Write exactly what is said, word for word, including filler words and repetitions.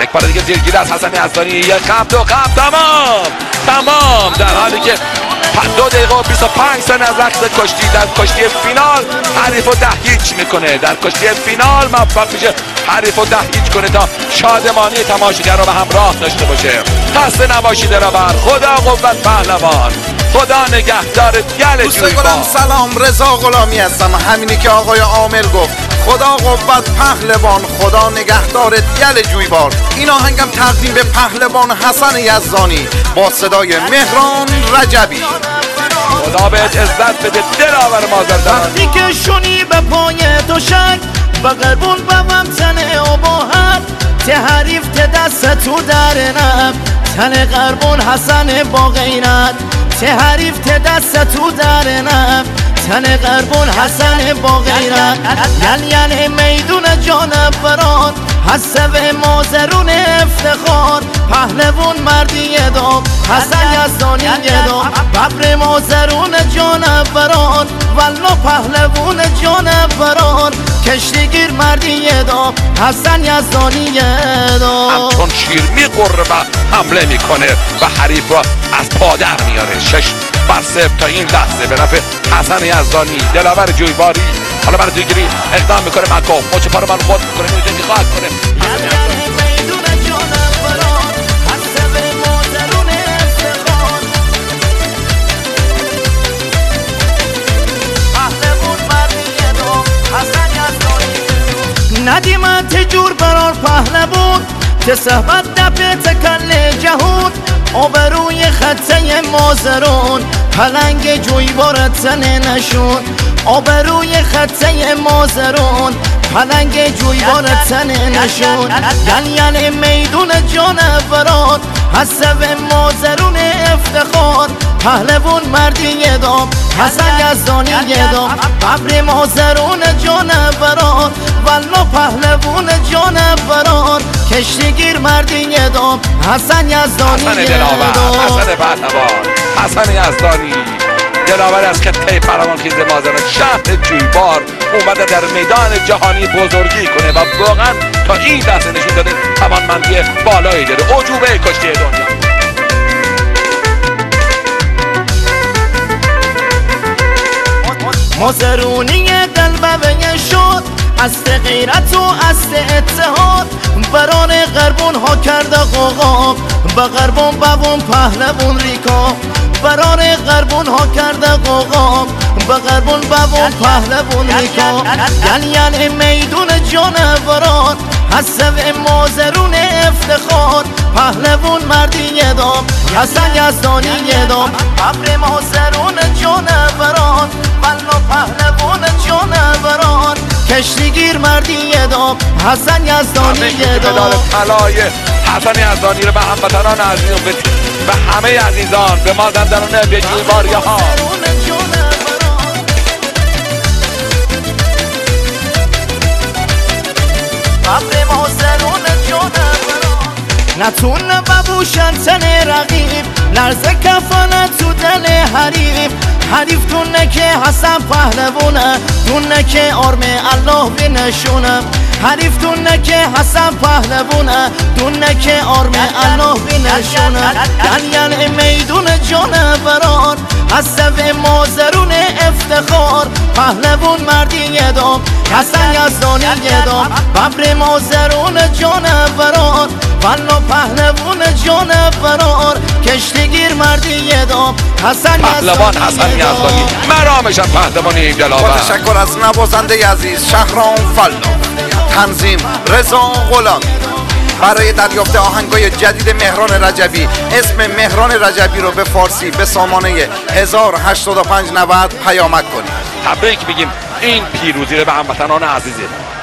یک بار دیگه زیرگیری از حسن یزدانی، یک خط دو خط تمام تمام در حالی که دو دقیقه و بیست و پنج ثانیه از وقت کشتی در کشتی فینال حریف رو ده هیچ میکنه. در کشتی فینال موفق میشه حریف رو ده هیچ کنه تا شادمانی تماشاگر رو به همراه داشته باشه. خسته نباشید رهبر. خدا قوت پهلوان، خدا نگهدار گل جویبار. سلام، رضا غلامی هستم، همینی که آقای عامل گفت. خدا قوت پهلوان، خدا نگهدار گل جویبار. این آهنگم تقدیم به پهلوان حسن یزدانی با صدای مهران رجبی. خدا بهت عزت بده دلاور مازندران. وقتی که شونی به پای تو شک به قربون به وطن آباهر ته حریف ته دست تو درنم تن قربون حسن با غیرت ته حریف ته دست تو درنم تن قربون حسن با غیرت یل یل میدون جانوران حسب مازرون افتخار پهلوان مردی دام حسن یزدانی دام ببر مازرون جانوران والله پهلوان جانوران کشتیگیر مردی دام حسن یزدانی دام. همچون شیر میقره و حمله میکنه و حریف را از پادر میاره. شش بر صفر تا این لحظه به نفع حسن یزدانی دلاور جویباری. حالا برای دیگری اقدام میکنه مکو مچ پا رو من خود میکنه میتونه دیخواهد کنه. ندیمت تجور برار پهلوان که صحبت دپه تکل جهون آبروی خطه مازرون پلنگ جویبارت زنه نشون آبروی خطه مازرون پلنگ جویبارت زنه نشون یل یل میدون جانوران حسب مازرون افتخار پهلوان مردی دام حسن یزدانی دام ببر مازرون جانوران والله پهلوان جانوران کشتیگیر مردی دام حسن یزدانی حسن دلاور، حسن پهلوان، حسن یزدانی دلاور از خطه فراوانخیز مازندران شهر جویبار اومده در میدان جهانی بزرگی کنه و واقعا تا این لحظه نشون داده توانمندی بالایی داره. عجوبه کشتی دنیا. مازرونی دلبه شد اصل غیرت و اصل اتحاد بران غربون ها کرده قوقا به غربون ببون پهلوان ریکا بران غربون ها کرده قوقا به غربون ببون پهلوان ریکا یل یل میدون جانوران حسب مازرون افتخار پهلوان مردی دام حسن یزدانی دام ببر مازرون جانوران والله پهلوان جانوران کشتیگیر مردی دام حسن یزدانی دام. طلای حسن یزدانی رو به هموطنان عزیز به همه عزیزان به مازندران به جویباری ها نتون ببوشن تن رقیب لرزه کفانه تو دل حریف حریف دونه که حسن پهلوانه دونه که آرم الله بنشونه حریف دونه که حسن پهلوانه دونه که آرم الله بنشونه یل یل میدون جانوران حسب مازرون افتخار پهلوان مردی دام حسن یزدانی دام ببر مازرون جانوران والله پهلوان جانوران کشتیگیر مردی دام حسن پهلوان حسن یزدانی مرامشم پهلوانی دلاور. با تشکر از نوازنده عزیز شهرام فلا، تنظیم رضا غلامی. برای دریافت آهنگای جدید مهران رجبی اسم مهران رجبی رو به فارسی به سامانه هزار و هشتاد و پنج نود پیامک کنید. تبریک میگیم این پیروزی رو به هموطنان عزیزه.